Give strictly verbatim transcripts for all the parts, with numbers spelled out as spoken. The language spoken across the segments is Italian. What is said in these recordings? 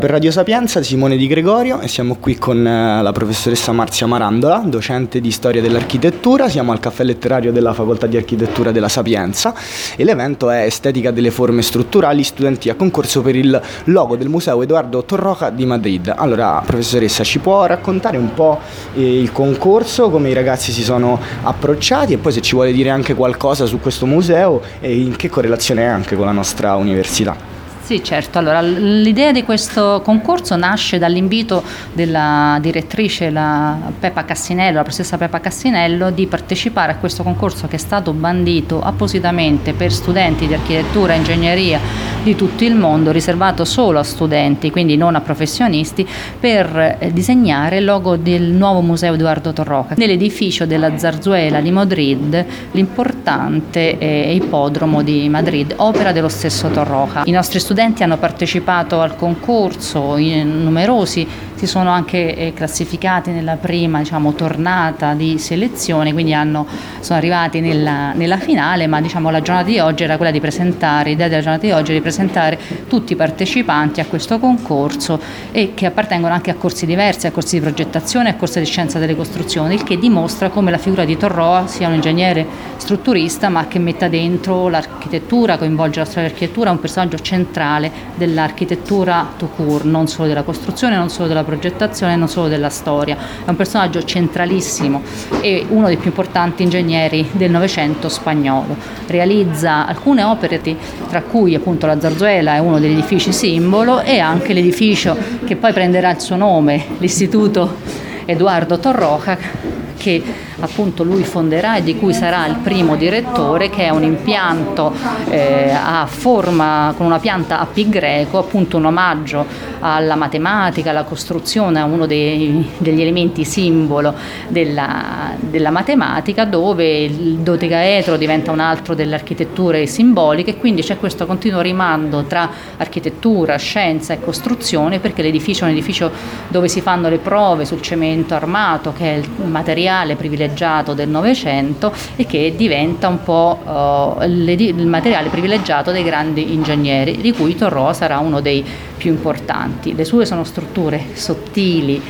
Per Radio Sapienza, Simone Di Gregorio, e siamo qui con la professoressa Marzia Marandola, docente di Storia dell'Architettura. Siamo al caffè letterario della Facoltà di Architettura della Sapienza e l'evento è Estetica delle forme strutturali, studenti a concorso per il logo del Museo Eduardo Torroja di Madrid. Allora, professoressa, ci può raccontare un po' eh, il concorso, come i ragazzi si sono approcciati e poi se ci vuole dire anche qualcosa su questo museo e in che correlazione è anche con la nostra università? Sì, certo. Allora, l'idea di questo concorso nasce dall'invito della direttrice, la Pepa Cassinello, la professoressa Pepa Cassinello, di partecipare a questo concorso che è stato bandito appositamente per studenti di architettura e ingegneria di tutto il mondo, riservato solo a studenti, quindi non a professionisti, per disegnare il logo del nuovo Museo Eduardo Torroja nell'edificio della Zarzuela di Madrid, l'importante ippodromo di Madrid, opera dello stesso Torroja. I nostri studenti hanno partecipato al concorso, numerosi si sono anche eh, classificati nella prima, diciamo, tornata di selezione, quindi hanno, sono arrivati nella, nella finale, ma diciamo la giornata di oggi era quella di presentare, l'idea della giornata di oggi è di presentare tutti i partecipanti a questo concorso e che appartengono anche a corsi diversi, a corsi di progettazione e a corsi di scienza delle costruzioni, il che dimostra come la figura di Torroja sia un ingegnere strutturista ma che metta dentro l'architettura, coinvolge la storia dell'architettura, un personaggio centrale dell'architettura tout court, non solo della costruzione, non solo della progettazione, non solo della storia. È un personaggio centralissimo e uno dei più importanti ingegneri del Novecento spagnolo. Realizza alcune opere, tra cui appunto la Zarzuela è uno degli edifici simbolo e anche l'edificio che poi prenderà il suo nome, l'Istituto Eduardo Torroja, che appunto lui fonderà e di cui sarà il primo direttore, che è un impianto eh, a forma con una pianta a pi greco, appunto un omaggio alla matematica, alla costruzione, a uno dei, degli elementi simbolo della, della matematica, dove il dodecaedro diventa un altro delle architetture simboliche, e quindi c'è questo continuo rimando tra architettura, scienza e costruzione, perché l'edificio è un edificio dove si fanno le prove sul cemento armato, che è il materiale privilegiato del Novecento e che diventa un po' uh, il materiale privilegiato dei grandi ingegneri, di cui Torroja sarà uno dei più importanti. Le sue sono strutture sottili,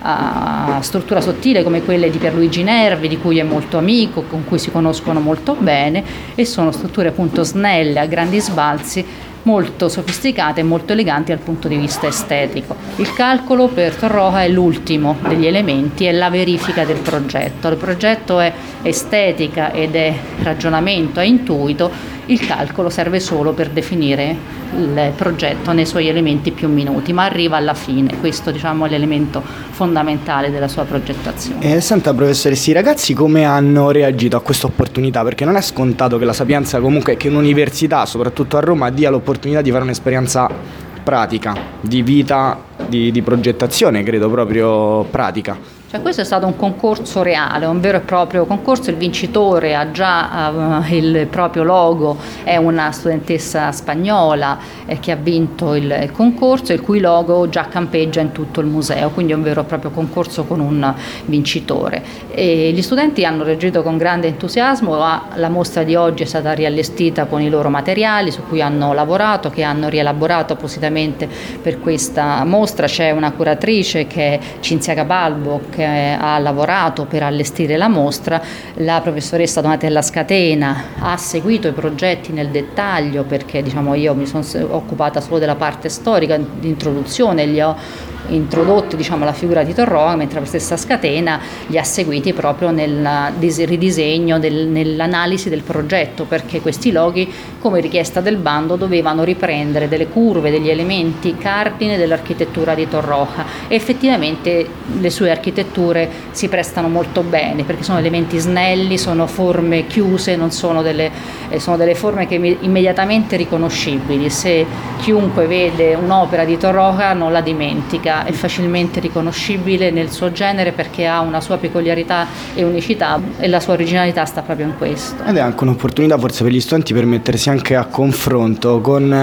uh, struttura sottile come quelle di Pierluigi Nervi, di cui è molto amico, con cui si conoscono molto bene, e sono strutture appunto snelle, a grandi sbalzi, molto sofisticate e molto eleganti dal punto di vista estetico. Il calcolo per Torroja è l'ultimo degli elementi, è la verifica del progetto. Il progetto è estetica ed è ragionamento, è intuito, il calcolo serve solo per definire il progetto nei suoi elementi più minuti, ma arriva alla fine. Questo, diciamo, è l'elemento fondamentale della sua progettazione. E senta, professoressa, i ragazzi come hanno reagito a questa opportunità? Perché non è scontato che la Sapienza, comunque, che un'università, soprattutto a Roma, dia l'opportunità di fare un'esperienza pratica, di vita, di, di progettazione, credo proprio pratica. Cioè, questo è stato un concorso reale, un vero e proprio concorso. Il vincitore ha già uh, il proprio logo, è una studentessa spagnola eh, che ha vinto il, il concorso, il cui logo già campeggia in tutto il museo, quindi è un vero e proprio concorso con un vincitore. E gli studenti hanno reagito con grande entusiasmo. La mostra di oggi è stata riallestita con i loro materiali su cui hanno lavorato, che hanno rielaborato appositamente per questa mostra. C'è una curatrice che è Cinzia Cabalbo, che ha lavorato per allestire la mostra. La professoressa Donatella Scatena ha seguito i progetti nel dettaglio, perché, diciamo, io mi sono occupata solo della parte storica di introduzione, gli ho introdotti, diciamo, la figura di Torroja, mentre la stessa Scatena li ha seguiti proprio nel ridisegno, del, nell'analisi del progetto, perché questi loghi, come richiesta del bando, dovevano riprendere delle curve, degli elementi cardine dell'architettura di Torroja, e effettivamente le sue architetture si prestano molto bene, perché sono elementi snelli, sono forme chiuse, non sono delle, eh, sono delle forme che immediatamente riconoscibili. Se chiunque vede un'opera di Torroja non la dimentica, è facilmente riconoscibile nel suo genere, perché ha una sua peculiarità e unicità, e la sua originalità sta proprio in questo. Ed è anche un'opportunità forse per gli studenti per mettersi anche a confronto con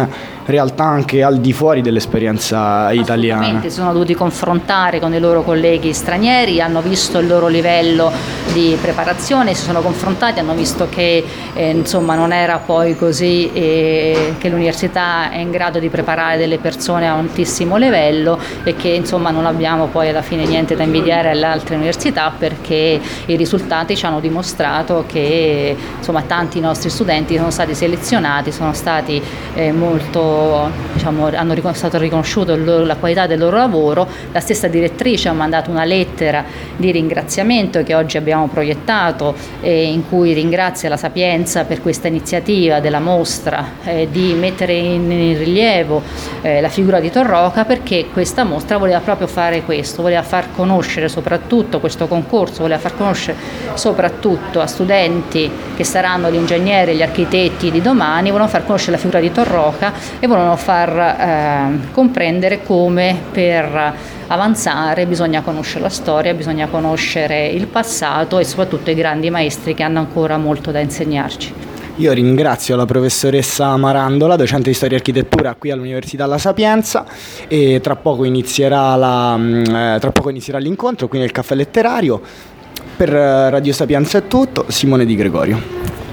realtà anche al di fuori dell'esperienza italiana. Assolutamente, si sono dovuti confrontare con i loro colleghi stranieri, hanno visto il loro livello di preparazione, si sono confrontati, hanno visto che eh, insomma non era poi così, eh, che l'università è in grado di preparare delle persone a un altissimo livello e che insomma non abbiamo poi alla fine niente da invidiare alle altre università, perché i risultati ci hanno dimostrato che insomma tanti nostri studenti sono stati selezionati, sono stati eh, molto, diciamo, hanno ricon- stato riconosciuto il loro, la qualità del loro lavoro. La stessa direttrice ha mandato una lettera di ringraziamento che oggi abbiamo proiettato, eh, in cui ringrazia la Sapienza per questa iniziativa della mostra, eh, di mettere in, in rilievo eh, la figura di Torroca, perché questa mostra voleva proprio fare questo, voleva far conoscere soprattutto questo concorso, voleva far conoscere soprattutto a studenti che saranno gli ingegneri e gli architetti di domani, volevano far conoscere la figura di Torroca e volevano far eh, comprendere come per avanzare bisogna conoscere la storia, bisogna conoscere il passato e soprattutto i grandi maestri che hanno ancora molto da insegnarci. Io ringrazio la professoressa Marandola, docente di storia e architettura qui all'Università La Sapienza, e tra poco inizierà, la, eh, tra poco inizierà l'incontro qui nel Caffè Letterario. Per Radio Sapienza è tutto, Simone Di Gregorio.